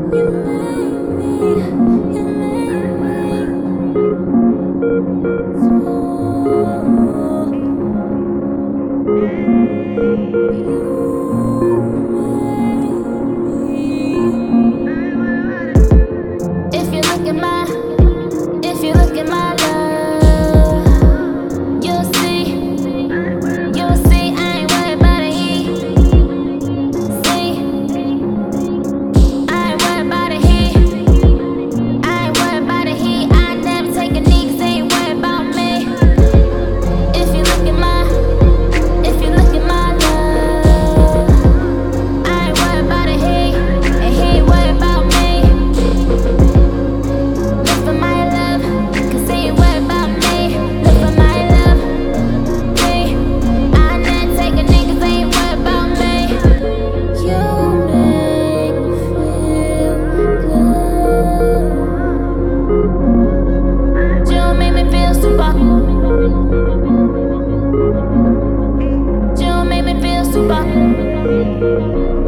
If you look at my, if you look at my love, you'll see I ain't worried about a he. See, I ain't worried about a he. I ain't worried about a he. I never take a knee 'cause they ain't worried about me. If you look at my, if you look at my love, I ain't worried about a he, and he ain't worried about me. Look for my love, 'cause they ain't worried about me. Look for my love, me. I never take a knee 'cause they ain't worried about me. You make me feel good. You make me feel super. You make me feel super.